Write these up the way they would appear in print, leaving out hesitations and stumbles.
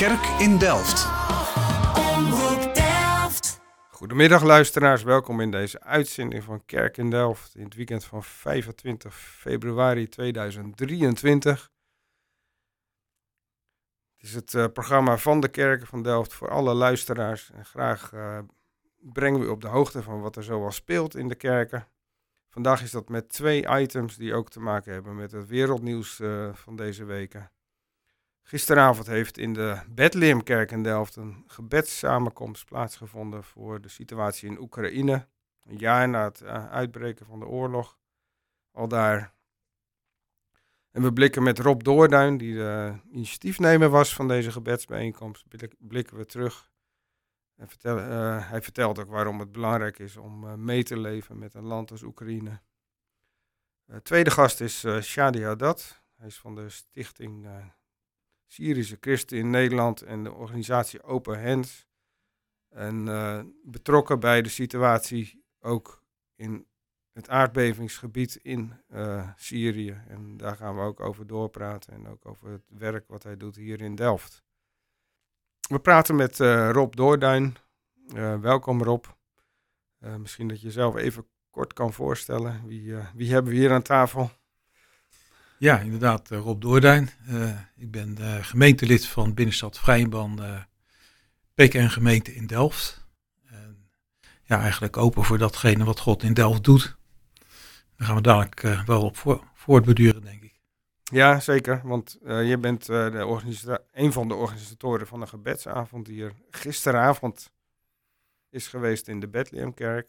Kerk in Delft. Omroep Delft. Goedemiddag luisteraars, welkom in deze uitzending van Kerk in Delft in het weekend van 25 februari 2023. Het is het programma van de Kerken van Delft voor alle luisteraars en graag brengen we u op de hoogte van wat er zoal speelt in de kerken. Vandaag is dat met 2 items die ook te maken hebben met het wereldnieuws van deze weken. Gisteravond heeft in de Bethlehemkerk in Delft een gebedssamenkomst plaatsgevonden voor de situatie in Oekraïne. Een jaar na het uitbreken van de oorlog. Al daar. En we blikken met Rob Doorduin, die de initiatiefnemer was van deze gebedsbijeenkomst, blikken we terug. En hij vertelt ook waarom het belangrijk is om mee te leven met een land als Oekraïne. Tweede gast is Shadi Haddad. Hij is van de stichting Syrische Christen in Nederland en de organisatie Open Hands. En betrokken bij de situatie ook in het aardbevingsgebied in Syrië. En daar gaan we ook over doorpraten en ook over het werk wat hij doet hier in Delft. We praten met Rob Doorduin. Welkom Rob. Misschien dat je jezelf even kort kan voorstellen. Wie hebben we hier aan tafel? Ja, inderdaad, Rob Doorduin. Ik ben gemeentelid van Binnenstad Vrijenban, PKN-gemeente in Delft. Eigenlijk open voor datgene wat God in Delft doet. Daar gaan we dadelijk wel op voortborduren, denk ik. Ja, zeker. Want je bent een van de organisatoren van een gebedsavond die er gisteravond is geweest in de Bethlehemkerk.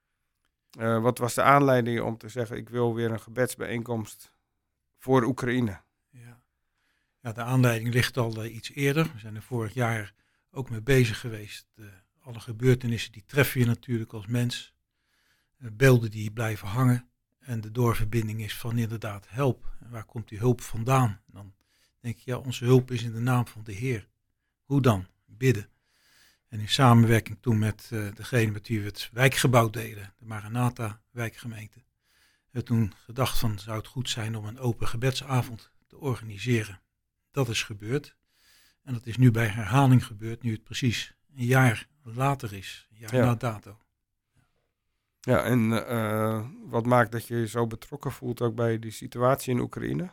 Wat was de aanleiding om te zeggen, ik wil weer een gebedsbijeenkomst voor Oekraïne? Ja, de aanleiding ligt al iets eerder. We zijn er vorig jaar ook mee bezig geweest. Alle gebeurtenissen die treffen je natuurlijk als mens. Beelden die blijven hangen. En de doorverbinding is van inderdaad hulp. En waar komt die hulp vandaan? En dan denk je, ja, onze hulp is in de naam van de Heer. Hoe dan? Bidden. En in samenwerking toen met degene met wie we het wijkgebouw deden, de Maranatha wijkgemeente, hebben we toen gedacht van, zou het goed zijn om een open gebedsavond te organiseren. Dat is gebeurd. En dat is nu bij herhaling gebeurd, nu het precies een jaar later is. Een jaar na dato. Ja, en wat maakt dat je je zo betrokken voelt ook bij die situatie in Oekraïne?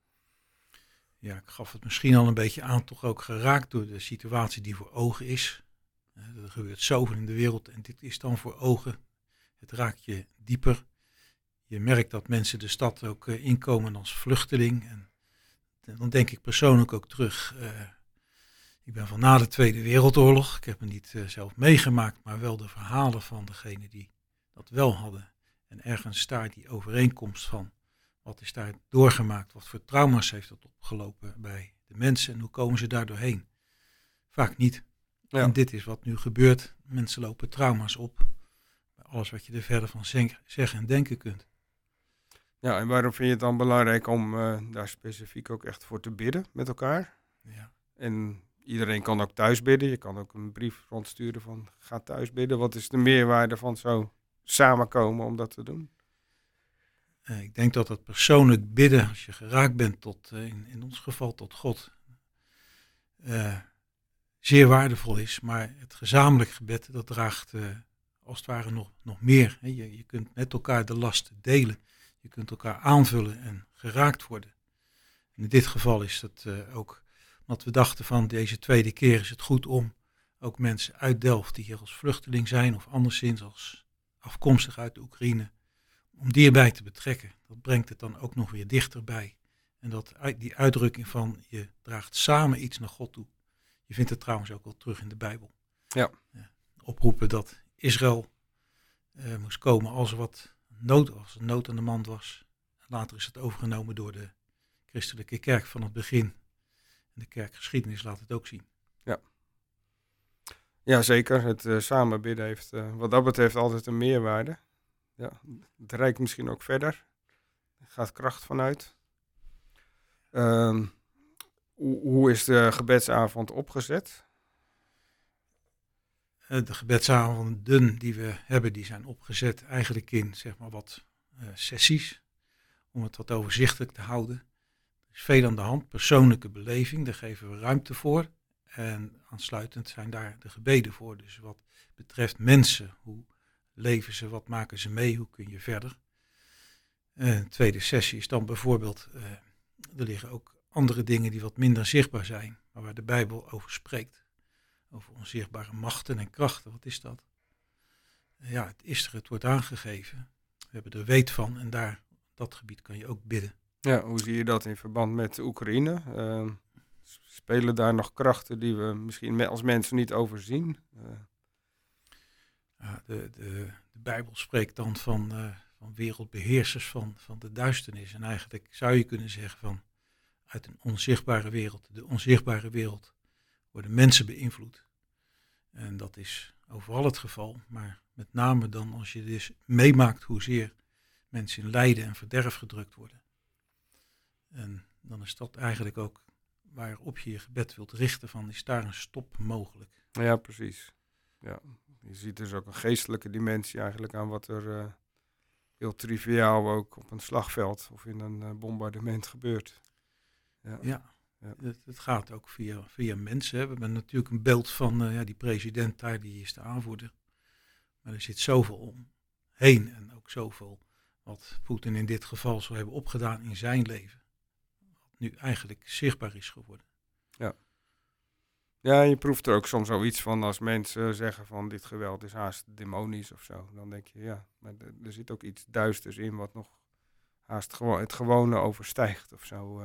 Ja, ik gaf het misschien al een beetje aan, toch ook geraakt door de situatie die voor ogen is. Er gebeurt zoveel in de wereld en dit is dan voor ogen. Het raakt je dieper. Je merkt dat mensen de stad ook inkomen als vluchteling. En dan denk ik persoonlijk ook terug. Ik ben van na de Tweede Wereldoorlog. Ik heb het niet zelf meegemaakt, maar wel de verhalen van degenen die dat wel hadden. En ergens daar die overeenkomst van. Wat is daar doorgemaakt? Wat voor trauma's heeft dat opgelopen bij de mensen? En hoe komen ze daar doorheen? Vaak niet. Ja. En dit is wat nu gebeurt. Mensen lopen trauma's op. Bij alles wat je er verder van zeggen en denken kunt. Ja, en waarom vind je het dan belangrijk om daar specifiek ook echt voor te bidden met elkaar? Ja. En iedereen kan ook thuis bidden. Je kan ook een brief rondsturen van ga thuis bidden. Wat is de meerwaarde van zo samenkomen om dat te doen? Ik denk dat het persoonlijk bidden, als je geraakt bent tot, in ons geval tot God, zeer waardevol is. Maar het gezamenlijk gebed, dat draagt als het ware nog meer. Hè. Je kunt met elkaar de last delen. Je kunt elkaar aanvullen en geraakt worden. En in dit geval is dat ook, omdat we dachten van deze tweede keer is het goed om ook mensen uit Delft die hier als vluchteling zijn of anderszins als afkomstig uit de Oekraïne, om die erbij te betrekken. Dat brengt het dan ook nog weer dichterbij. En die uitdrukking van je draagt samen iets naar God toe. Je vindt het trouwens ook wel terug in de Bijbel. Ja. Oproepen dat Israël moest komen als er nood aan de mand was. Later is het overgenomen door de christelijke kerk van het begin. En de kerkgeschiedenis laat het ook zien. Ja. Ja, zeker. Het samen bidden heeft wat dat betreft altijd een meerwaarde. Ja, het reikt misschien ook verder. Er gaat kracht vanuit. Hoe is de gebedsavond opgezet? De gebedsavonden die we hebben, die zijn opgezet eigenlijk in zeg maar wat sessies. Om het wat overzichtelijk te houden. Er is veel aan de hand, persoonlijke beleving, daar geven we ruimte voor. En aansluitend zijn daar de gebeden voor. Dus wat betreft mensen, hoe leven ze, wat maken ze mee, hoe kun je verder. Een tweede sessie is dan bijvoorbeeld, er liggen ook andere dingen die wat minder zichtbaar zijn, maar waar de Bijbel over spreekt. Over onzichtbare machten en krachten, wat is dat? Ja, het is er, het wordt aangegeven. We hebben er weet van en daar, op dat gebied kan je ook bidden. Ja, hoe zie je dat in verband met de Oekraïne? Spelen daar nog krachten die we misschien als mensen niet overzien? Ja, de Bijbel spreekt dan van wereldbeheersers van de duisternis. En eigenlijk zou je kunnen zeggen van uit een onzichtbare wereld. De onzichtbare wereld worden mensen beïnvloed. En dat is overal het geval. Maar met name dan als je dus meemaakt hoezeer mensen in lijden en verderf gedrukt worden. En dan is dat eigenlijk ook waarop je je gebed wilt richten van is daar een stop mogelijk. Ja, precies. Ja. Je ziet dus ook een geestelijke dimensie eigenlijk aan wat er heel triviaal ook op een slagveld of in een bombardement gebeurt. Ja. Ja, Ja. het gaat ook via mensen. Hè. We hebben natuurlijk een beeld van die president daar, die is de aanvoerder. Maar er zit zoveel omheen en ook zoveel wat Poetin in dit geval zou hebben opgedaan in zijn leven. Wat nu eigenlijk zichtbaar is geworden. Ja, je proeft er ook soms zoiets van als mensen zeggen van dit geweld is haast demonisch of zo. Dan denk je ja, maar er zit ook iets duisters in wat nog haast het gewone overstijgt of zo.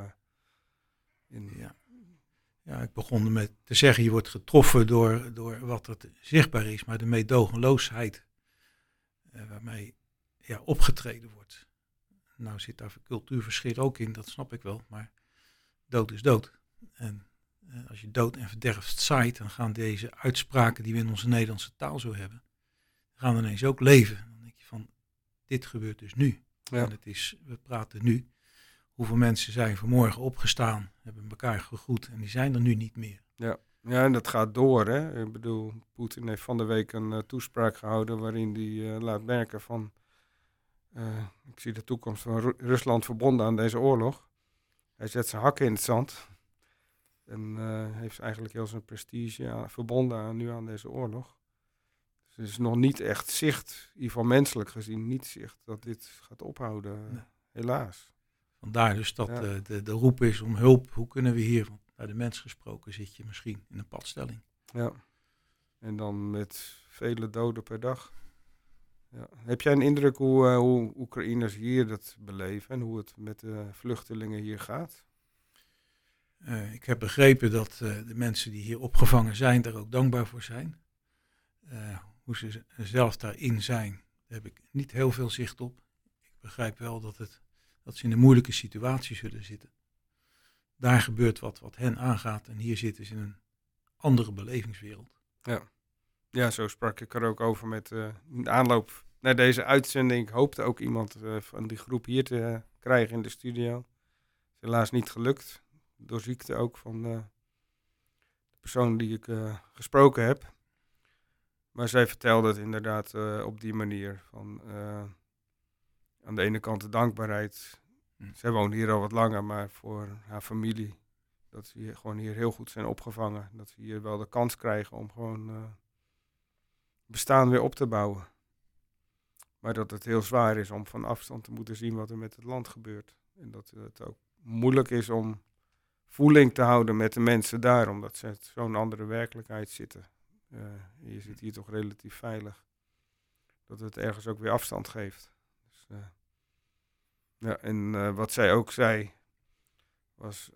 Ja, ik begon met te zeggen, je wordt getroffen door wat er zichtbaar is, maar de meedogenloosheid waarmee opgetreden wordt. Nou zit daar cultuurverschil ook in, dat snap ik wel, maar dood is dood. En als je dood en verderf zaait, dan gaan deze uitspraken die we in onze Nederlandse taal zo hebben, gaan ineens ook leven. Dan denk je van, dit gebeurt dus nu. Ja. En we praten nu. Hoeveel mensen zijn vanmorgen opgestaan, hebben elkaar gegroet en die zijn er nu niet meer. Ja, en dat gaat door. Hè? Ik bedoel, Poetin heeft van de week een toespraak gehouden waarin hij laat merken van ik zie de toekomst van Rusland verbonden aan deze oorlog. Hij zet zijn hakken in het zand en heeft eigenlijk heel zijn prestige verbonden nu aan deze oorlog. Dus er is nog niet echt zicht, in ieder geval menselijk gezien, niet zicht dat dit gaat ophouden, Nee. helaas. Vandaar dus dat de roep is om hulp. Hoe kunnen we hier, want bij de mens gesproken zit je misschien in een padstelling. Ja, en dan met vele doden per dag. Ja. Heb jij een indruk hoe Oekraïners hier dat beleven en hoe het met de vluchtelingen hier gaat? Ik heb begrepen dat de mensen die hier opgevangen zijn, daar ook dankbaar voor zijn. Hoe ze zelf daarin zijn, daar heb ik niet heel veel zicht op. Ik begrijp wel dat ze in een moeilijke situatie zullen zitten. Daar gebeurt wat hen aangaat en hier zitten ze in een andere belevingswereld. Ja, zo sprak ik er ook over met in de aanloop naar deze uitzending. Ik hoopte ook iemand van die groep hier te krijgen in de studio. Is helaas niet gelukt. Door ziekte ook van de persoon die ik gesproken heb. Maar zij vertelde het inderdaad op die manier. Van, aan de ene kant de dankbaarheid. Zij woont hier al wat langer, maar voor haar familie. Dat ze hier gewoon hier heel goed zijn opgevangen. Dat ze hier wel de kans krijgen om gewoon bestaan weer op te bouwen. Maar dat het heel zwaar is om van afstand te moeten zien wat er met het land gebeurt. En dat het ook moeilijk is om voeling te houden met de mensen daar, omdat ze in zo'n andere werkelijkheid zitten. Je zit hier toch relatief veilig. Dat het ergens ook weer afstand geeft. Dus, en wat zij ook zei, was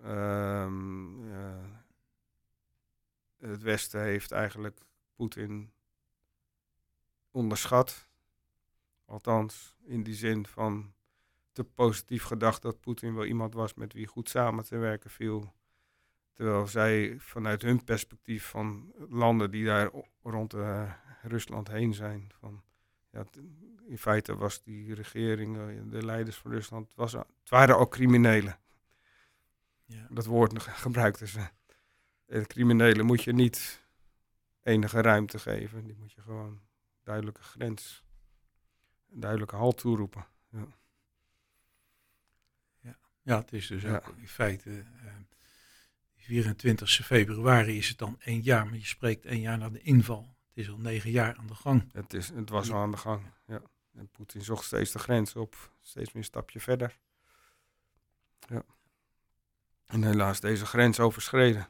het Westen heeft eigenlijk Poetin onderschat. Althans, in die zin van te positief gedacht dat Poetin wel iemand was met wie goed samen te werken viel. Terwijl zij vanuit hun perspectief van landen die daar rond Rusland heen zijn. In feite was die regering, de leiders van Rusland, het waren ook criminelen. Ja. Dat woord gebruikten ze. En criminelen moet je niet enige ruimte geven. Die moet je gewoon duidelijke grens, een duidelijke halt toeroepen. Ja. Ja, het is dus ook in feite, 24 februari is het dan 1 jaar, maar je spreekt 1 jaar na de inval. Het is al 9 jaar aan de gang. Het was al aan de gang. Ja. En Poetin zocht steeds de grens op. Steeds meer een stapje verder. Ja. En helaas deze grens overschreden.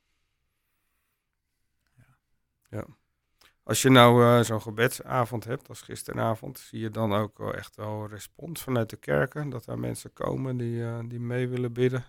Ja. Als je nou zo'n gebedsavond hebt als gisteravond, zie je dan ook wel echt wel respons vanuit de kerken? Dat daar mensen komen die mee willen bidden?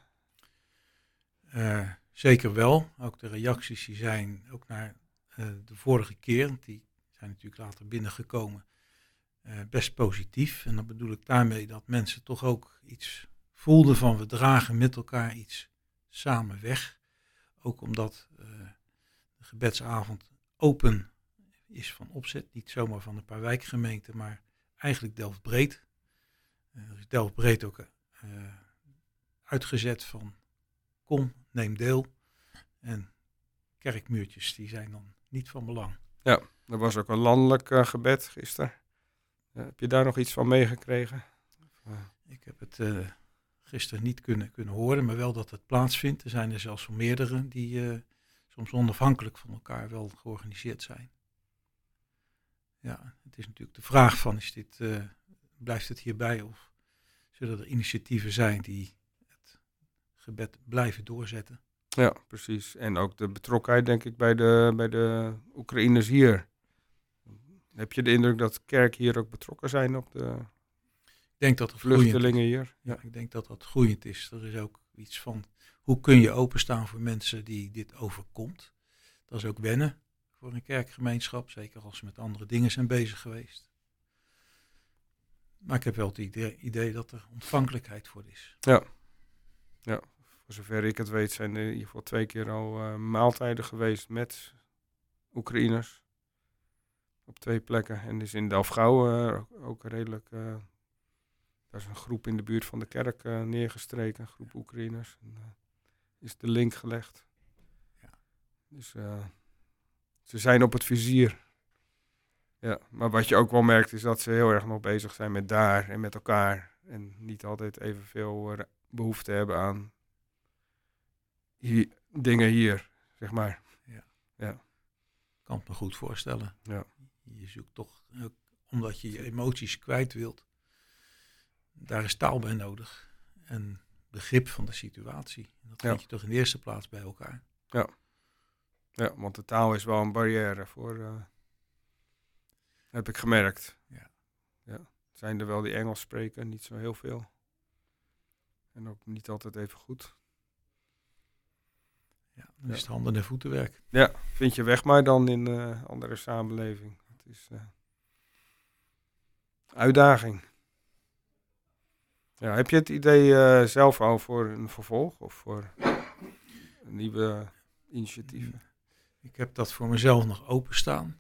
Zeker wel. Ook de reacties die zijn ook naar de vorige keer, die zijn natuurlijk later binnengekomen, best positief. En dan bedoel ik daarmee dat mensen toch ook iets voelden van we dragen met elkaar iets samen weg. Ook omdat de gebedsavond open is van opzet, niet zomaar van een paar wijkgemeenten, maar eigenlijk Delft-breed. Er is Delft-breed ook uitgezet van kom, neem deel. En kerkmuurtjes, die zijn dan niet van belang. Ja, er was ook een landelijk gebed gisteren. Heb je daar nog iets van meegekregen? Ik heb het gisteren niet kunnen horen, maar wel dat het plaatsvindt. Er zijn er zelfs wel meerdere die soms onafhankelijk van elkaar wel georganiseerd zijn. Ja, het is natuurlijk de vraag van, blijft het hierbij of zullen er initiatieven zijn die het gebed blijven doorzetten? Ja, precies. En ook de betrokkenheid, denk ik, bij de Oekraïners hier. Heb je de indruk dat de kerk hier ook betrokken zijn op de Ik denk dat het vluchtelingen hier? Ja, ik denk dat dat groeiend is. Er is ook iets van, hoe kun je openstaan voor mensen die dit overkomt? Dat is ook wennen voor een kerkgemeenschap, zeker als ze met andere dingen zijn bezig geweest. Maar ik heb wel het idee dat er ontvankelijkheid voor is. Ja. Voor zover ik het weet zijn er in ieder geval 2 keer al maaltijden geweest met Oekraïners. Op 2 plekken. En is in Delfgauw ook redelijk... daar is een groep in de buurt van de kerk neergestreken. Een groep Oekraïners. En, is de link gelegd. Ja. Dus ze zijn op het vizier. Ja, maar wat je ook wel merkt is dat ze heel erg nog bezig zijn met daar en met elkaar. En niet altijd evenveel behoefte hebben aan dingen hier, zeg maar. Ja. Ik kan het me goed voorstellen. Ja. Je zoekt toch, omdat je je emoties kwijt wilt, daar is taal bij nodig. En begrip van de situatie. En dat vind je toch in de eerste plaats bij elkaar. Ja, want de taal is wel een barrière voor, heb ik gemerkt. Ja. Zijn er wel die Engels spreken, niet zo heel veel. En ook niet altijd even goed. Ja, dan is het handen- en voetenwerk. Ja, vind je weg maar dan in andere samenleving. Het is uitdaging. Ja, heb je het idee zelf al voor een vervolg of voor nieuwe initiatieven? Ik heb dat voor mezelf nog openstaan.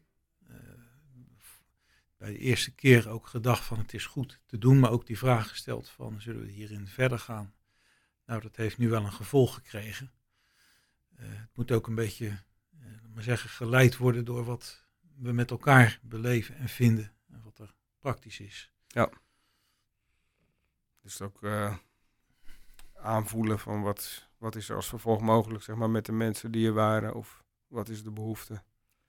Bij de eerste keer ook gedacht van het is goed te doen, maar ook die vraag gesteld van zullen we hierin verder gaan? Nou, dat heeft nu wel een gevolg gekregen. Het moet ook een beetje, maar zeggen, geleid worden door wat we met elkaar beleven en vinden en wat er praktisch is. Ja. Dus ook aanvoelen van wat is er als vervolg mogelijk, zeg maar, met de mensen die er waren of wat is de behoefte.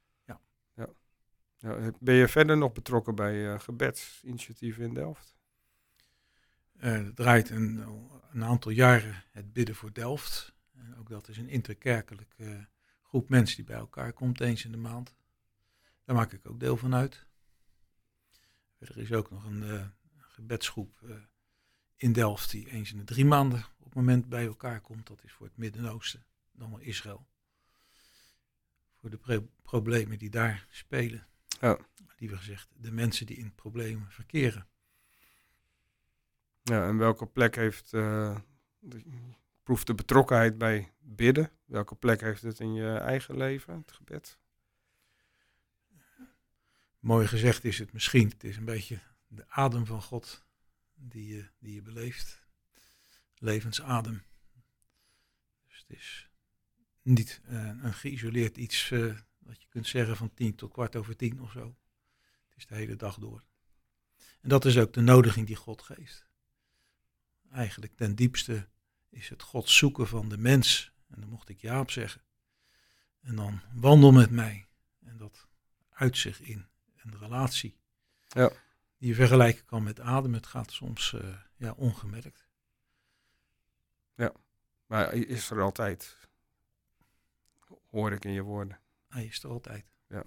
Ja, ben je verder nog betrokken bij gebedsinitiatieven in Delft? Er draait een aantal jaren het Bidden voor Delft. En ook dat is een interkerkelijke groep mensen die bij elkaar komt eens in de maand. Daar maak ik ook deel van uit. Er is ook nog een gebedsgroep in Delft die eens in de 3 maanden op het moment bij elkaar komt. Dat is voor het Midden-Oosten, dan wel Israël. Voor de problemen die daar spelen. Ja. Liever gezegd, de mensen die in problemen verkeren. Ja, en welke plek heeft, proeft de betrokkenheid bij bidden? Welke plek heeft het in je eigen leven, het gebed? Mooi gezegd is het misschien, het is een beetje de adem van God die je beleeft. Levensadem. Dus het is niet een geïsoleerd iets wat je kunt zeggen van 10 tot 10:15 of zo. Het is de hele dag door. En dat is ook de nodiging die God geeft. Eigenlijk ten diepste is het God zoeken van de mens En dan mocht ik ja op zeggen. En dan wandel met mij. En dat uit zich in een relatie. Ja. Die je vergelijken kan met ademen. Het gaat soms ongemerkt. Maar hij is er altijd. Hoor ik in je woorden. Hij is er altijd.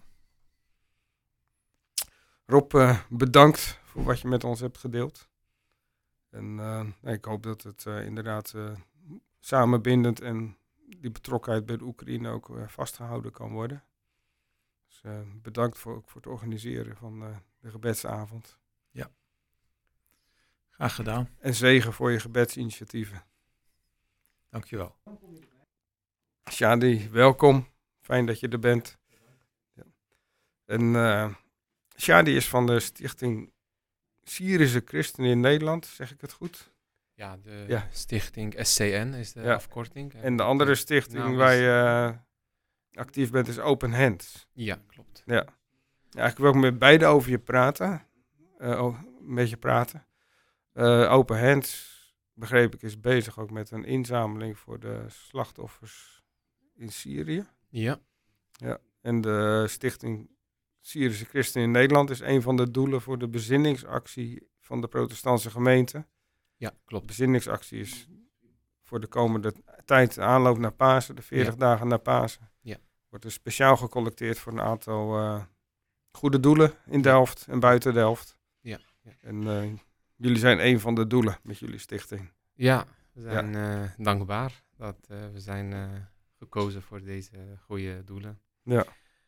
Rob, bedankt voor wat je met ons hebt gedeeld. En ik hoop dat het inderdaad samenbindend en die betrokkenheid bij de Oekraïne ook vastgehouden kan worden. Dus bedankt voor het organiseren van de gebedsavond. Graag gedaan. En zegen voor je gebedsinitiatieven. Dankjewel. Shadi, welkom. Fijn dat je er bent. Ja. En Shadi is van de stichting Syrische Christenen in Nederland, zeg ik het goed? Ja, de Ja. stichting SCN is de Ja. afkorting. En de andere stichting naam waar is- je actief bent is Open Hands. Ja, klopt. Ja. Eigenlijk wil ik met beide over je praten. Een beetje praten. Open Hands, begreep ik, is bezig ook met een inzameling voor de slachtoffers in Syrië. Ja, En de stichting Syrische Christenen in Nederland is een van de doelen voor de bezinningsactie van de protestantse gemeente. ja, De klopt. bezinningsactie is voor de komende tijd, de aanloop naar Pasen, de 40 dagen naar Pasen. Ja. Wordt er speciaal gecollecteerd voor een aantal goede doelen in Delft en buiten Delft. Ja, ja. En jullie zijn een van de doelen met jullie stichting. Ja, we zijn dankbaar dat we zijn gekozen voor deze goede doelen. Ja.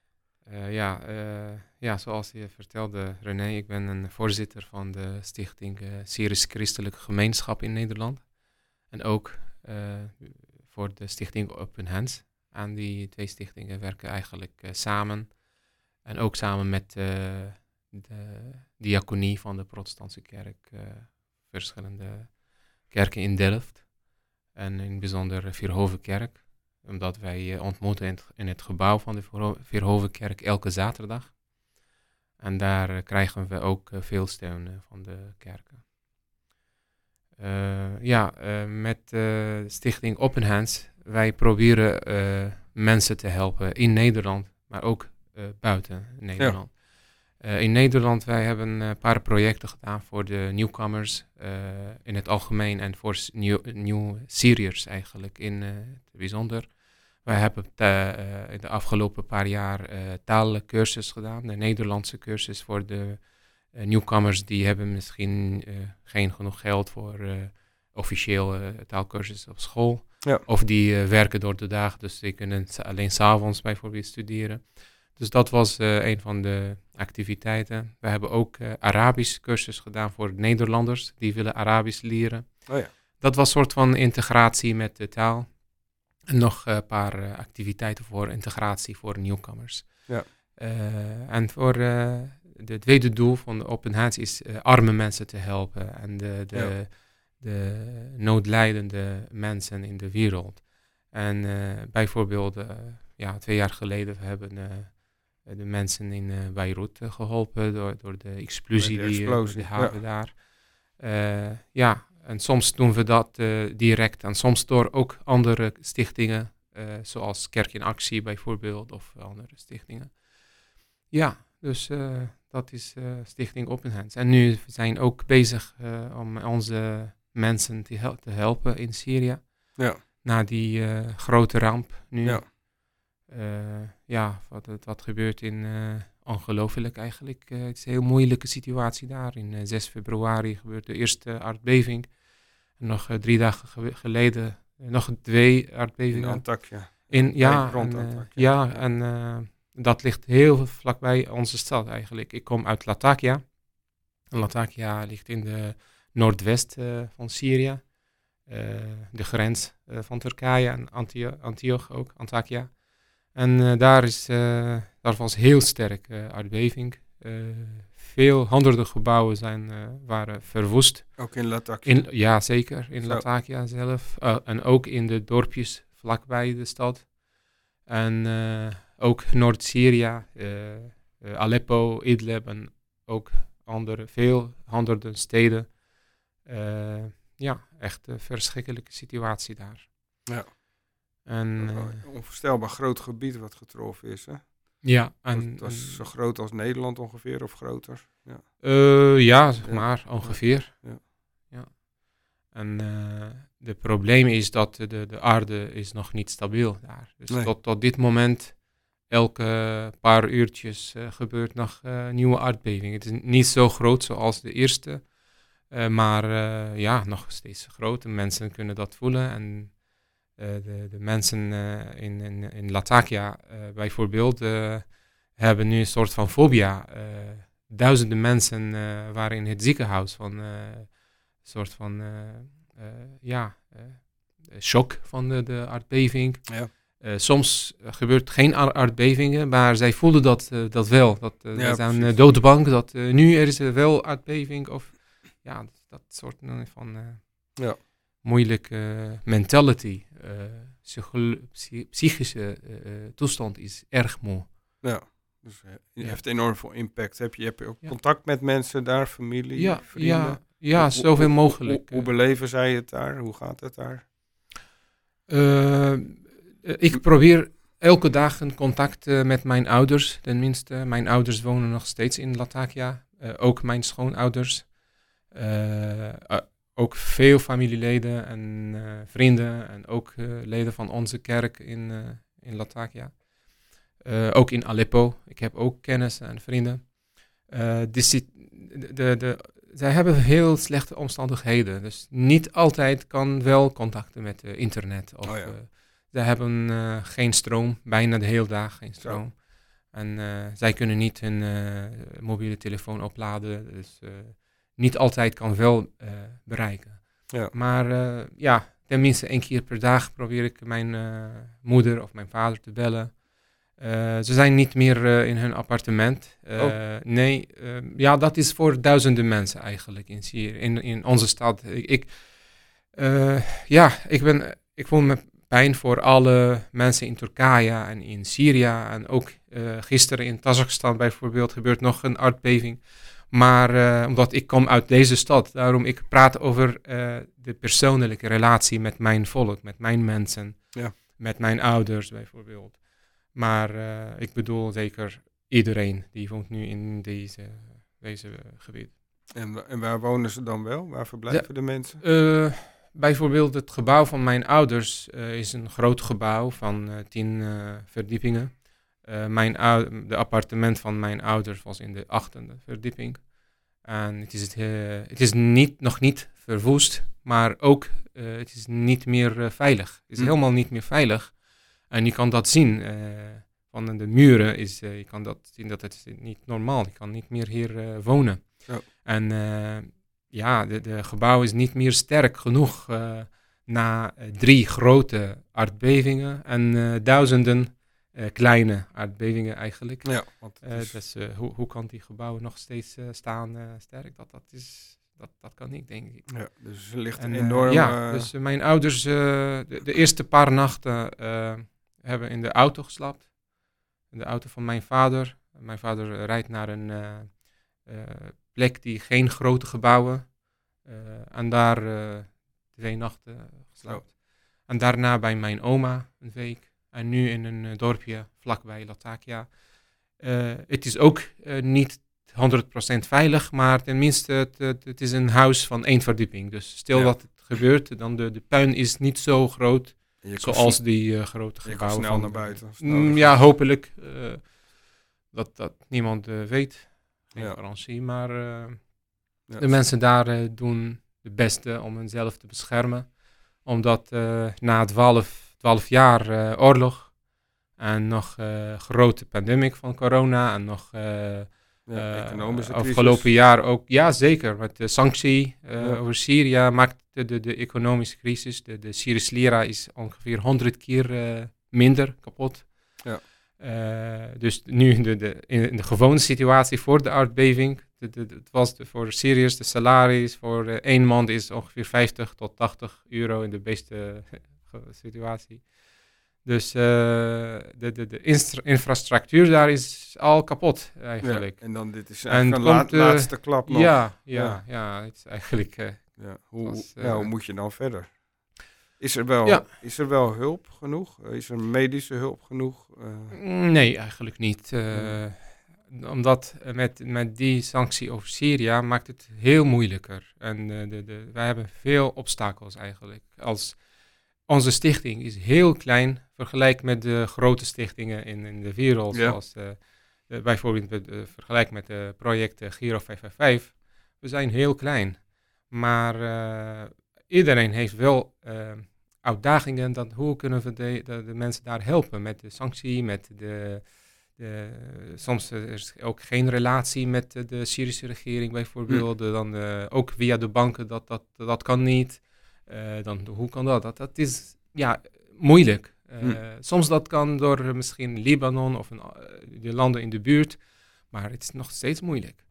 Zoals je vertelde, René, ik ben een voorzitter van de stichting Syrische Christelijke Gemeenschap in Nederland. En ook voor de stichting Open Hands. En die twee stichtingen werken eigenlijk samen. En ook samen met de diaconie van de protestantse kerk. Verschillende kerken in Delft. En in het bijzonder Vierhovenkerk. Omdat wij ontmoeten in het gebouw van de Vierhovenkerk elke zaterdag. En daar krijgen we ook veel steun van de kerken. Met de stichting Open Hands, wij proberen mensen te helpen in Nederland, maar ook buiten Nederland. In Nederland, wij hebben een paar projecten gedaan voor de nieuwkomers in het algemeen en voor nieuw Syriërs eigenlijk in het bijzonder. Wij hebben in de afgelopen paar jaar taalcursus gedaan, de Nederlandse cursus voor de nieuwkomers die hebben misschien geen genoeg geld voor officieel taalkursus op school. Ja. Of die werken door de dag, dus die kunnen alleen 's avonds bijvoorbeeld studeren. Dus dat was een van de activiteiten. We hebben ook Arabisch cursus gedaan voor Nederlanders die willen Arabisch leren. Oh ja. Dat was een soort van integratie met de taal. En nog een paar activiteiten voor integratie voor nieuwkomers. Ja. En voor het tweede doel van de Open Hands is arme mensen te helpen. En de noodlijdende mensen in de wereld. En bijvoorbeeld 2 jaar geleden we hebben de mensen in Beirut geholpen door de explosie die we hadden daar. En soms doen we dat direct en soms door ook andere stichtingen, zoals Kerk in Actie bijvoorbeeld of andere stichtingen. Ja, dus dat is Stichting Open Hands. En nu zijn we ook bezig om onze mensen te helpen in Syrië. Ja. Na die grote ramp nu. Ja. Wat gebeurt in ongelooflijk eigenlijk. Het is een heel moeilijke situatie daar. In 6 februari gebeurt de eerste aardbeving. En nog 3 dagen geleden nog 2 aardbevingen. In Antakya. En dat ligt heel vlakbij onze stad eigenlijk. Ik kom uit Latakia. En Latakia ligt in de noordwest van Syrië. De grens van Turkije en Antioch ook, Antakya. En daar was heel sterk aardbeving. Veel honderden gebouwen waren verwoest. Ook in Latakia? Ja, zeker. In Latakia zelf. En ook in de dorpjes vlakbij de stad. En ook Noord-Syrië, Aleppo, Idlib en ook veel honderden steden. Echt een verschrikkelijke situatie daar. Ja. En Onvoorstelbaar groot gebied wat getroffen is, hè? ja, Het was zo groot als Nederland ongeveer, of groter. Ja. ja, zeg Ja. maar, ongeveer. Ja. Ja. En het probleem is dat de aarde is nog niet stabiel daar. Dus Nee. tot dit moment, elke paar uurtjes gebeurt nog nieuwe aardbeving. Het is niet zo groot zoals de eerste, maar ja, nog steeds groot. En mensen kunnen dat voelen. En de mensen in Latakia bijvoorbeeld hebben nu een soort van fobia. Duizenden mensen waren in het ziekenhuis van een soort van shock van de aardbeving. Ja. Soms gebeurt geen aardbevingen, maar zij voelen dat wel. Zij zijn precies. doodbang dat nu er is wel aardbeving. Of ja, dat soort van Ja. moeilijke mentality. Psychische toestand is erg moe. Ja. Dus je Ja. heeft enorm veel impact. Heb je ook Ja. contact met mensen daar, familie, vrienden? Ja, zoveel mogelijk. Hoe beleven zij het daar? Hoe gaat het daar? Ik probeer elke dag een contact met mijn ouders, tenminste. Mijn ouders wonen nog steeds in Latakia. Ook mijn schoonouders. Ook veel familieleden en vrienden. En ook leden van onze kerk in Latakia. Ook in Aleppo. Ik heb ook kennissen en vrienden. Zij hebben heel slechte omstandigheden. Dus niet altijd kan wel contacten met internet. Of, zij hebben geen stroom, bijna de hele dag geen stroom. En zij kunnen niet hun mobiele telefoon opladen. Dus niet altijd kan wel bereiken. Ja. Maar ja, tenminste 1 keer per dag probeer ik mijn moeder of mijn vader te bellen. Ze zijn niet meer in hun appartement. Nee, ja, dat is voor duizenden mensen eigenlijk in Syrië, in onze stad. Ik voel me pijn voor alle mensen in Turkije en in Syrië. En ook gisteren in Kazachstan bijvoorbeeld gebeurt nog een aardbeving. Maar omdat ik kom uit deze stad, daarom ik praat over de persoonlijke relatie met mijn volk, met mijn mensen, met mijn ouders bijvoorbeeld. Maar ik bedoel zeker iedereen die woont nu in deze gebied. En waar wonen ze dan wel? Waar verblijven de mensen? Bijvoorbeeld het gebouw van mijn ouders is een groot gebouw van 10 verdiepingen. De appartement van mijn ouders was in de 8e verdieping. En het is nog niet verwoest, maar ook het is niet meer veilig. Het is helemaal niet meer veilig. En je kan dat zien van de muren. Je kan dat zien dat het is niet normaal. Je kan niet meer hier wonen. Ja. En de gebouw is niet meer sterk genoeg na 3 grote aardbevingen en duizenden kleine aardbevingen eigenlijk. Ja, dus hoe kan die gebouwen nog steeds staan sterk? Dat kan niet, denk ik. Ja, dus er ligt een enorm... dus mijn ouders de eerste paar nachten hebben in de auto geslapen. In de auto van mijn vader. Mijn vader rijdt naar een plek die geen grote gebouwen. En daar 2 nachten geslapen. En daarna bij mijn oma een week. En nu in een dorpje vlakbij Latakia. Het is ook niet 100% veilig, maar tenminste het is een huis van 1 verdieping. Dus stel dat het gebeurt, dan de puin is niet zo groot zoals die grote gebouwen. Je kan snel naar buiten. Ja, hopelijk dat niemand weet. Geen garantie, maar de mensen daar doen het beste om hunzelf te beschermen. Omdat na 12 jaar oorlog en nog grote pandemie van corona en nog economische afgelopen crisis. jaar ook, ja zeker, met de sanctie over Syrië maakt de economische crisis, de Syrische lira is ongeveer 100 keer minder kapot. Ja. Dus nu in de gewone situatie voor de aardbeving, het was voor de Syriërs de salaris voor 1 maand is ongeveer 50 tot 80 euro in de beste situatie. Dus de infrastructuur daar is al kapot eigenlijk. Ja, en dan dit is en een laatste klap nog. Ja, het is eigenlijk... Hoe moet je dan verder? Ja. Is er wel hulp genoeg? Is er medische hulp genoeg? Nee, eigenlijk niet. Omdat met die sanctie over Syrië maakt het heel moeilijker. En wij hebben veel obstakels eigenlijk. Onze stichting is heel klein vergelijk met de grote stichtingen in de wereld. Ja. Zoals bijvoorbeeld vergelijk met de projecten Giro 555. We zijn heel klein. Maar iedereen heeft wel uitdagingen. Hoe kunnen we de mensen daar helpen? Met de sanctie, met soms is er ook geen relatie met de Syrische regering bijvoorbeeld. Dan ook via de banken, dat kan niet. Hoe kan dat? Dat is moeilijk. Soms dat kan door misschien Libanon of de landen in de buurt. Maar het is nog steeds moeilijk.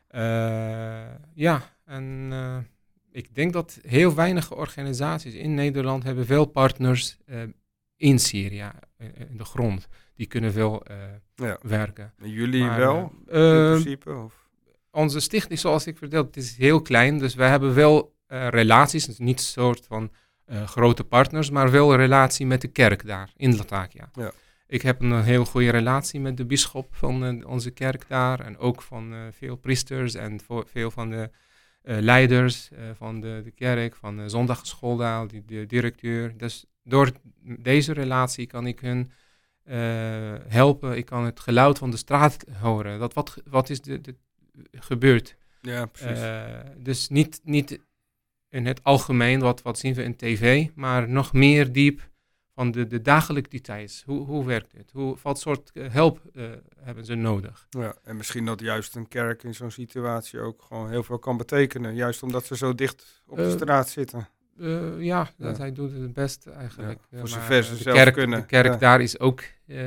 Ja. Ik denk dat heel weinig organisaties in Nederland hebben veel partners in Syrië, in de grond. Die kunnen wel werken. En jullie Maar, wel, in principe? Of? Onze stichting, zoals ik vertelde, het is heel klein. Dus we hebben wel relaties, dus niet een soort van grote partners, maar wel een relatie met de kerk daar in Latakia. Ja. Ik heb een heel goede relatie met de bisschop van onze kerk daar. En ook van veel priesters en veel van de leiders van de kerk, van de zondagschool daar, de directeur. Dus door deze relatie kan ik hun helpen. Ik kan het geluid van de straat horen. Wat is gebeurd? Ja, precies. Dus niet in het algemeen, wat zien we in tv, maar nog meer diep van de dagelijkse details. Hoe werkt het? Wat soort hulp hebben ze nodig? Ja, en misschien dat juist een kerk in zo'n situatie ook gewoon heel veel kan betekenen. Juist omdat ze zo dicht op de straat zitten. Zij doet het best eigenlijk. Ja, voor zover ze zelf kerk, kunnen. De kerk daar is ook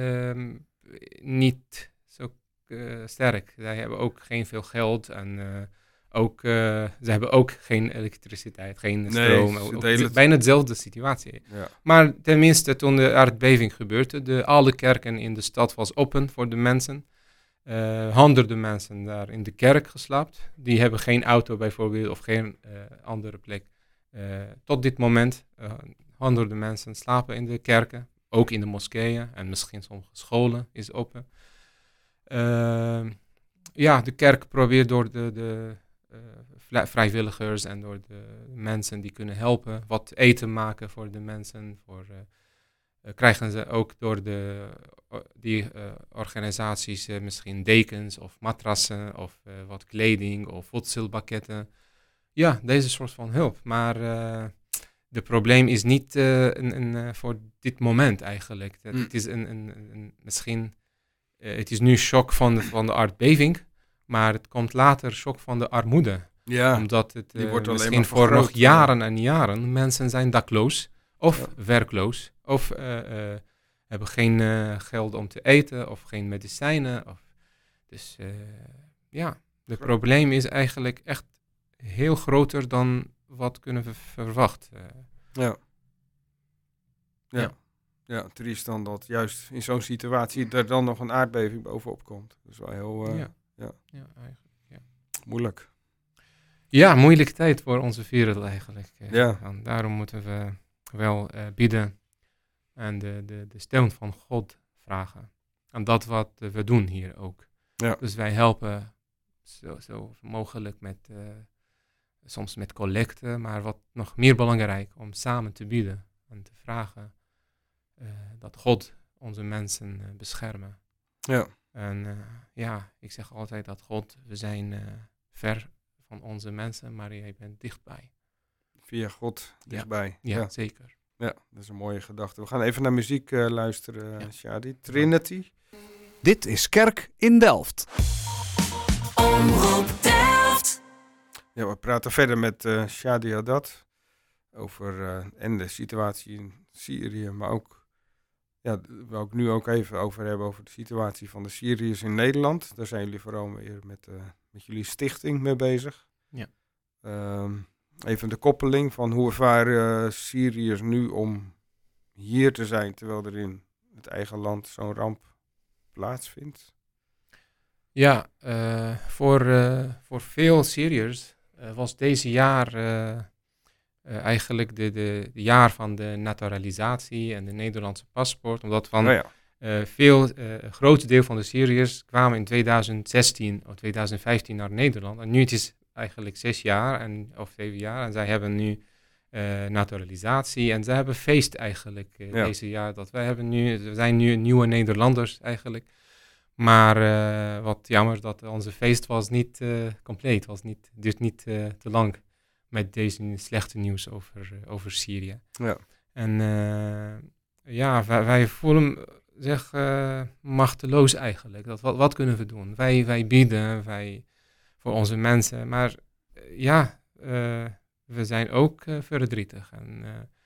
niet zo sterk. Zij hebben ook geen veel geld en ze hebben ook geen elektriciteit, geen stroom. Bijna dezelfde situatie. Ja. Maar tenminste, toen de aardbeving gebeurde, alle kerken in de stad was open voor de mensen. Honderden mensen daar in de kerk geslaapt. Die hebben geen auto bijvoorbeeld of geen andere plek. Tot dit moment, honderden mensen slapen in de kerken, ook in de moskeeën en misschien sommige scholen is open. De kerk probeert door de vrijwilligers en door de mensen die kunnen helpen, wat eten maken voor de mensen. Krijgen ze ook door die organisaties misschien dekens of matrassen of wat kleding of voedselpakketten. Ja, deze soort van hulp. Maar het probleem is niet voor dit moment eigenlijk. Het is misschien... het is nu shock van de aardbeving, maar het komt later shock van de armoede. Ja, omdat het die wordt alleen misschien maar voor nog vergroot, jaren en jaren mensen zijn dakloos of werkloos of hebben geen geld om te eten of geen medicijnen. Dus het probleem is eigenlijk echt heel groter dan wat kunnen we verwachten. Ja, triest dan dat juist in zo'n situatie er dan nog een aardbeving bovenop komt. Dat is wel heel eigenlijk, moeilijk. Ja, moeilijke tijd voor onze wereld eigenlijk. Ja. En daarom moeten we wel bidden en de steun van God vragen. En dat wat we doen hier ook. Ja. Dus wij helpen zo mogelijk soms met collecten, maar wat nog meer belangrijk om samen te bidden en te vragen dat God onze mensen beschermen. Ja. En ik zeg altijd dat God, we zijn ver van onze mensen, maar jij bent dichtbij. Via God dichtbij. Ja, zeker. Ja, dat is een mooie gedachte. We gaan even naar muziek luisteren, Shadi. Trinity. Dit is Kerk in Delft. Omroep Delft. Ja, we praten verder met Shadi Haddad over en de situatie in Syrië, maar ook wil ik nu ook even over hebben over de situatie van de Syriërs in Nederland. Daar zijn jullie vooral weer met jullie stichting mee bezig. Ja. Even de koppeling van hoe ervaren Syriërs nu om hier te zijn, terwijl er in het eigen land zo'n ramp plaatsvindt. Ja, voor veel Syriërs was deze jaar eigenlijk de jaar van de naturalisatie en de Nederlandse paspoort. Omdat van een groot deel van de Syriërs kwamen in 2016 of 2015 naar Nederland. En nu het is eigenlijk 6 jaar of 7 jaar. En zij hebben nu naturalisatie. En zij hebben feest eigenlijk deze jaar. We zijn nu nieuwe Nederlanders eigenlijk. Maar wat jammer dat onze feest was niet compleet. Duurt niet te lang met deze slechte nieuws over Syrië. Ja. En wij voelen zich machteloos eigenlijk. Wat kunnen we doen? Wij bieden voor onze mensen. Maar we zijn ook verdrietig. En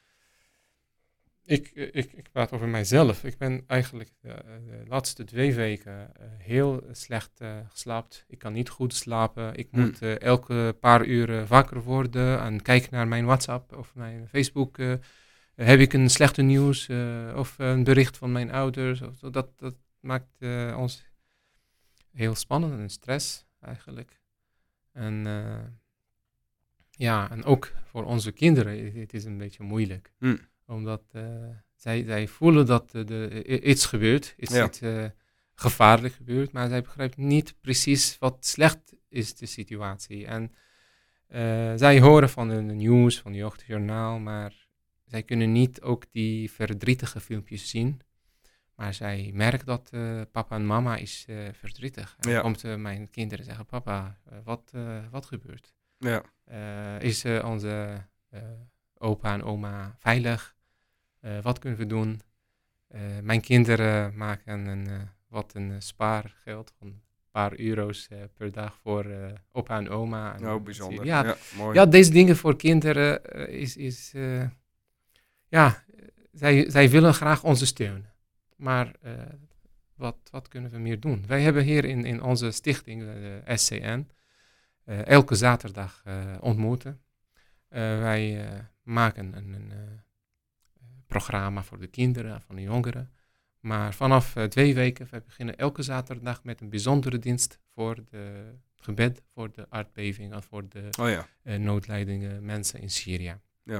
ik praat over mijzelf. Ik ben eigenlijk de laatste 2 weken heel slecht geslapen. Ik kan niet goed slapen. Ik moet elke paar uur wakker worden en kijken naar mijn WhatsApp of mijn Facebook. Heb ik een slechte nieuws of een bericht van mijn ouders? Dat maakt ons heel spannend en stress eigenlijk. En en ook voor onze kinderen het is een beetje moeilijk. Omdat zij voelen dat iets gebeurt, iets gevaarlijk gebeurt, maar zij begrijpen niet precies wat slecht is de situatie. En zij horen van de nieuws, van het ochtendjournaal, maar zij kunnen niet ook die verdrietige filmpjes zien. Maar zij merken dat papa en mama is verdrietig. En dan komt mijn kinderen zeggen, papa, wat gebeurt? Ja. Is onze opa en oma veilig? Wat kunnen we doen? Mijn kinderen maken een spaargeld van een paar euro's per dag voor opa en oma. En, bijzonder. Ja, mooi. Ja, deze dingen voor kinderen zij willen graag onze steun. Maar wat kunnen we meer doen? Wij hebben hier in onze stichting, de SCN, elke zaterdag ontmoeten. Wij maken een programma voor de kinderen, van de jongeren. Maar vanaf 2 weken, we beginnen elke zaterdag met een bijzondere dienst voor het gebed, voor de aardbeving en voor de noodlijdende mensen in Syrië.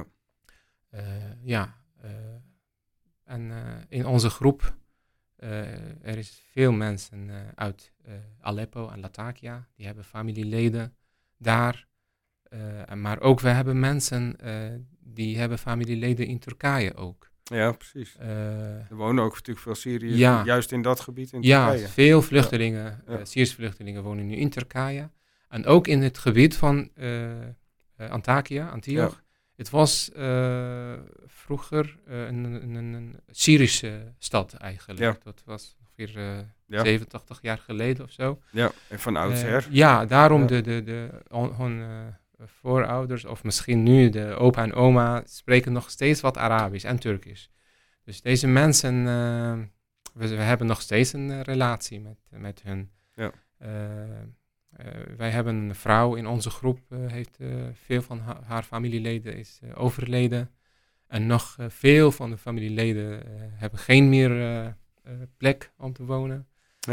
Ja. En in onze groep, er is veel mensen uit Aleppo en Latakia, die hebben familieleden daar. Maar ook we hebben mensen die hebben familieleden in Turkije ook. Ja, precies. Er wonen ook natuurlijk veel Syriërs juist in dat gebied in Turkije. Ja, veel vluchtelingen, Syrische vluchtelingen wonen nu in Turkije. En ook in het gebied van Antioch. Ja. Het was vroeger een Syrische stad eigenlijk. Ja. Dat was ongeveer 87 jaar geleden of zo. Ja, en van oudsher. Daarom hun voorouders, of misschien nu de opa en oma, spreken nog steeds wat Arabisch en Turkisch. Dus deze mensen, we hebben nog steeds een relatie met hun. Ja. Wij hebben een vrouw in onze groep, heeft veel van haar familieleden is overleden. En nog veel van de familieleden hebben geen meer plek om te wonen.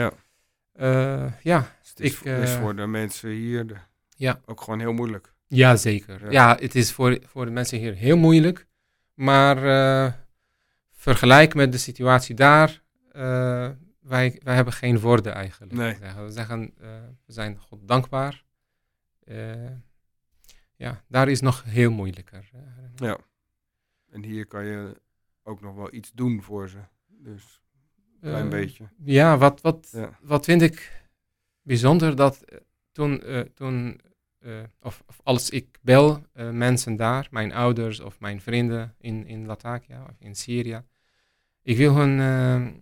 Ja. Dus het is voor de mensen hier ook gewoon heel moeilijk. Ja, zeker. Ja, het is voor de mensen hier heel moeilijk. Maar vergelijk met de situatie daar, wij hebben geen woorden eigenlijk. Nee. We zeggen, we zijn God dankbaar. Daar is nog heel moeilijker. Ja. En hier kan je ook nog wel iets doen voor ze. Dus een klein beetje. Ja, wat vind ik bijzonder, dat toen of als ik bel mensen daar, mijn ouders of mijn vrienden in Latakia of in Syrië, ik wil hun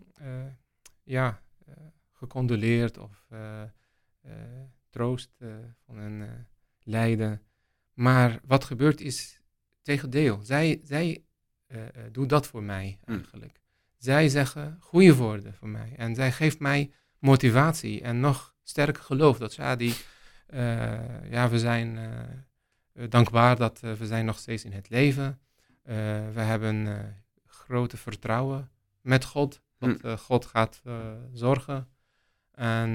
gecondoleerd of troost van hun lijden. Maar wat gebeurt is tegendeel. Zij doen dat voor mij eigenlijk. Zij zeggen goede woorden voor mij. En zij geeft mij motivatie en nog sterker geloof. Dat we zijn dankbaar dat we zijn nog steeds in het leven. We hebben grote vertrouwen met God. Dat God gaat zorgen. En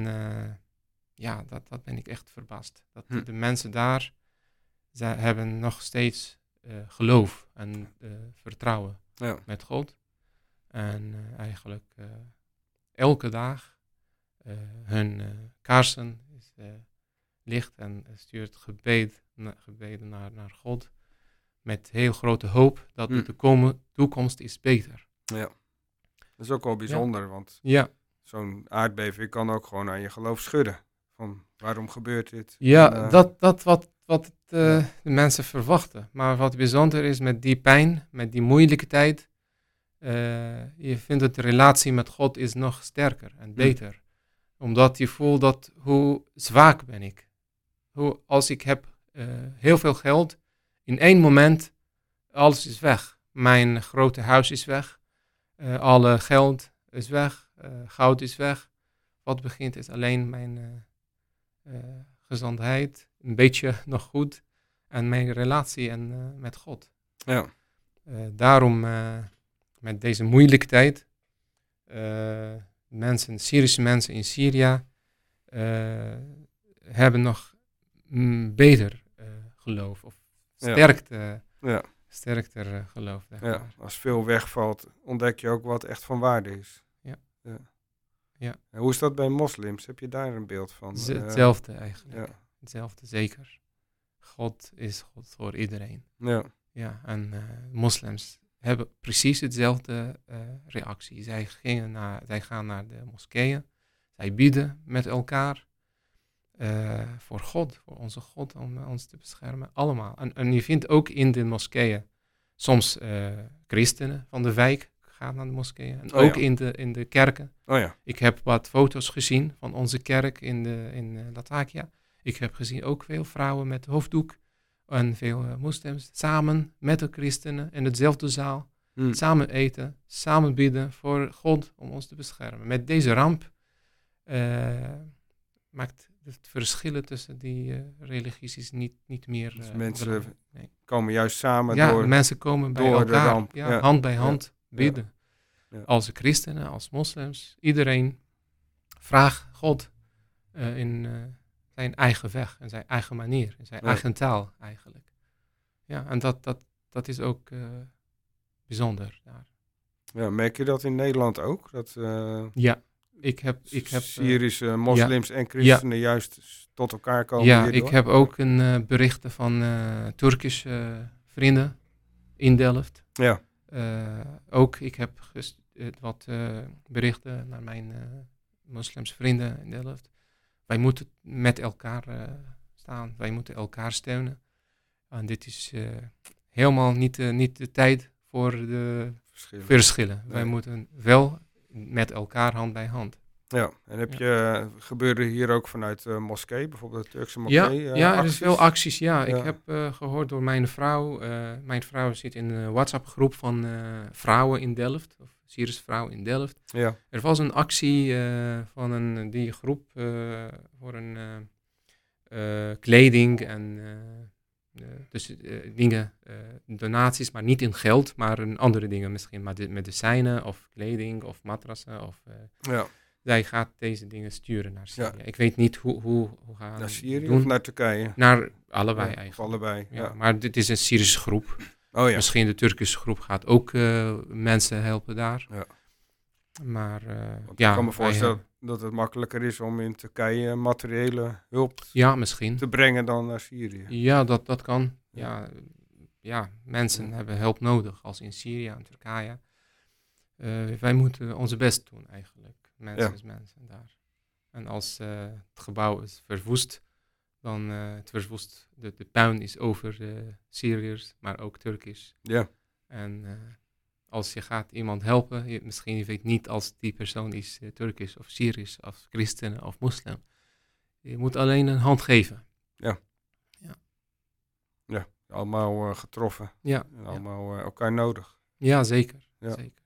dat ben ik echt verbaasd. Dat de mensen daar, zij hebben nog steeds geloof en vertrouwen Ja. met God. En eigenlijk elke dag hun kaarsen is licht en stuurt gebeden naar God. Met heel grote hoop dat de toekomst is beter. Ja. Dat is ook wel bijzonder, want Ja, zo'n aardbeving kan ook gewoon aan je geloof schudden. Van waarom gebeurt dit? ja En, dat wat de mensen verwachten. Maar wat bijzonder is met die pijn, met die moeilijke tijd, je vindt dat de relatie met God is nog sterker en beter. Omdat je voelt dat hoe zwak ben ik. Als ik heb heel veel geld, in één moment, alles is weg. Mijn grote huis is weg. Alle geld is weg. Goud is weg. Wat begint is alleen mijn gezondheid. Een beetje nog goed. En mijn relatie met God. ja. Daarom, met deze moeilijke tijd, Syrische mensen in Syrië hebben nog beter geloof. Of sterkter geloof. Zeg Ja. maar. Als veel wegvalt, ontdek je ook wat echt van waarde is. Ja. En hoe is dat bij moslims? Heb je daar een beeld van? Hetzelfde eigenlijk. Ja. Hetzelfde, zeker. God is God voor iedereen. Ja. Ja, en moslims hebben precies hetzelfde reactie. Zij gaan naar de moskeeën. Zij bieden met elkaar voor God, voor onze God, om ons te beschermen. Allemaal. En je vindt ook in de moskeeën soms christenen van de wijk gaan naar de moskeeën. En ook in de kerken. Oh ja. Ik heb wat foto's gezien van onze kerk in Latakia. Ik heb gezien ook veel vrouwen met hoofddoek en veel moslims samen met de christenen in hetzelfde zaal. Samen eten, samen bidden voor God om ons te beschermen. Met deze ramp maakt het verschillen tussen die religies niet meer... Dus mensen nee. komen juist samen Ja, door... mensen komen bij door de elkaar. ramp. Ja, Ja. hand bij hand bidden. Ja. Als christenen, als moslims, iedereen vraagt God in zijn eigen weg, in zijn eigen manier, in zijn eigen taal eigenlijk. Ja, en dat is ook bijzonder daar. Ja, merk je dat in Nederland ook? Dat Ja, ik heb Syrische moslims en christenen juist tot elkaar komen ja, hierdoor? ik heb ook een berichten van Turkische vrienden in Delft. Ja. Ook ik heb wat berichten naar mijn moslims vrienden in Delft. Wij moeten met elkaar staan. Wij moeten elkaar steunen. En dit is helemaal niet de tijd voor de verschillen. Nee. Wij moeten wel met elkaar hand bij hand. Ja, en gebeurde hier ook vanuit de moskee, bijvoorbeeld de Turkse moskee? Ja, er acties? is veel acties. Ja, Ja. ik heb gehoord door mijn vrouw. Mijn vrouw zit in een WhatsApp-groep van vrouwen in Delft, of Syrische vrouwen in Delft. Ja. Er was een actie van die groep voor een kleding en dingen, donaties, maar niet in geld, maar in andere dingen misschien, medicijnen of kleding of matrassen. Ja. Zij gaat deze dingen sturen naar Syrië. Ja. Ik weet niet hoe gaan Naar Syrië doen. of naar Turkije? Naar allebei Ja, eigenlijk. of allebei, ja. Maar dit is een Syrische groep. Oh ja. Misschien de Turkische groep gaat ook mensen helpen daar. Ja. Maar Want ik kan me voorstellen dat het makkelijker is om in Turkije materiële hulp misschien. te brengen dan naar Syrië. Ja, dat kan. Ja. Ja, mensen hebben hulp nodig, als in Syrië en Turkije. Wij moeten onze best doen eigenlijk. Mensen is mensen daar. En als het gebouw is verwoest, dan het verwoest, de puin is over Syriërs, maar ook Turkisch. Ja. En als je gaat iemand helpen, misschien je weet niet als die persoon is Turkisch of Syrisch of christen of moslim. Je moet alleen een hand geven. Ja, allemaal getroffen. Ja. En allemaal elkaar nodig. Ja, zeker. Ja. Zeker.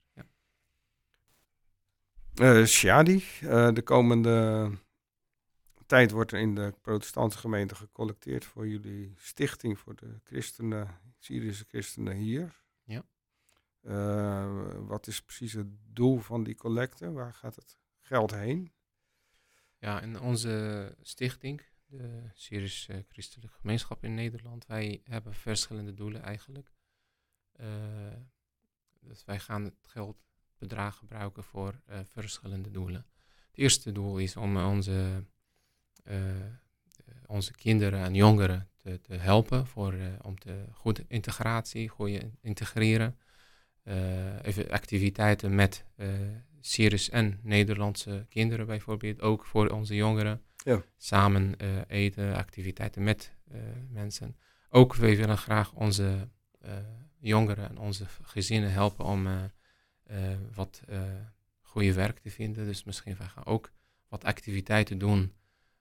Ja. Shadi, de komende tijd wordt er in de protestantse gemeente gecollecteerd voor jullie stichting voor de christenen, Syrische christenen hier. Ja. Wat is precies het doel van die collecte? Waar gaat het geld heen? Ja, in onze stichting, de Syrische christelijke gemeenschap in Nederland. Wij hebben verschillende doelen eigenlijk. Dus wij gaan het geldbedrag gebruiken voor verschillende doelen. Het eerste doel is om onze kinderen en jongeren te helpen om goede integratie, goede integreren. Even activiteiten met Syrische en Nederlandse kinderen bijvoorbeeld, ook voor onze jongeren. Ja. Samen eten, activiteiten met mensen. Ook wij willen graag onze jongeren en onze gezinnen helpen om wat goede werk te vinden. Dus misschien wij gaan ook wat activiteiten doen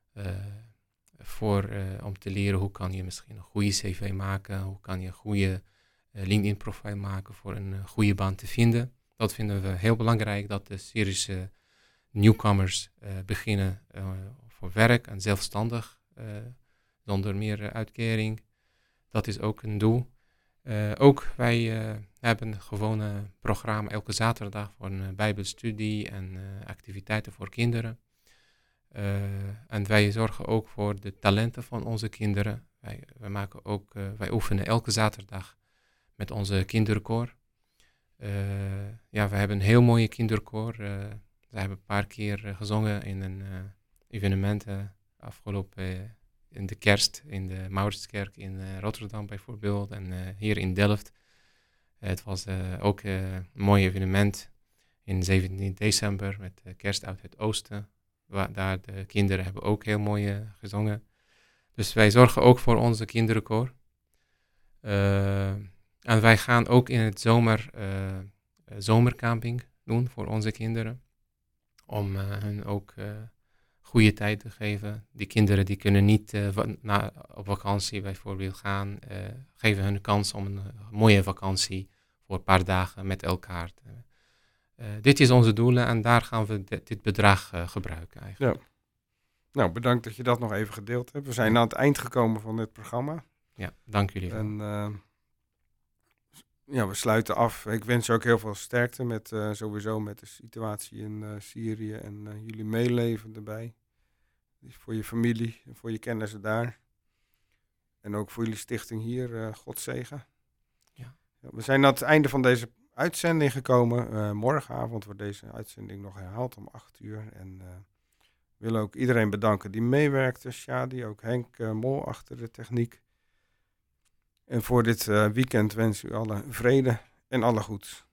om te leren hoe kan je misschien een goede cv maken, hoe kan je een goede LinkedIn profiel maken voor een goede baan te vinden. Dat vinden we heel belangrijk, dat de Syrische nieuwkomers beginnen voor werk en zelfstandig, zonder meer uitkering. Dat is ook een doel. Ook wij hebben gewoon een programma elke zaterdag voor een bijbelstudie en activiteiten voor kinderen. En wij zorgen ook voor de talenten van onze kinderen. Wij oefenen elke zaterdag met onze kinderkoor. We hebben een heel mooie kinderkoor. Zij hebben een paar keer gezongen in een evenement afgelopen in de kerst, in de Mauritskerk in Rotterdam bijvoorbeeld en hier in Delft. Het was ook een mooi evenement in 17 december met kerst uit het oosten. Daar de kinderen hebben ook heel mooi gezongen. Dus wij zorgen ook voor onze kinderkoor. En wij gaan ook in het zomercamping doen voor onze kinderen. Om hun ook goede tijd te geven. Die kinderen die kunnen niet op vakantie bijvoorbeeld gaan. Geven hun de kans om een mooie vakantie voor een paar dagen met elkaar. Dit is onze doelen en daar gaan we dit bedrag gebruiken eigenlijk. Ja. Nou, bedankt dat je dat nog even gedeeld hebt. We zijn aan het eind gekomen van dit programma. Ja, dank jullie wel. En we sluiten af. Ik wens je ook heel veel sterkte met sowieso met de situatie in Syrië en jullie meeleven erbij. Dus voor je familie en voor je kennissen daar. En ook voor jullie stichting hier, God zegen. Ja. We zijn aan het einde van deze uitzending gekomen. Morgenavond wordt deze uitzending nog herhaald om 8:00. En we willen ook iedereen bedanken die meewerkte. Shadi, ook Henk Mol achter de techniek. En voor dit weekend wens u alle vrede en alle goeds.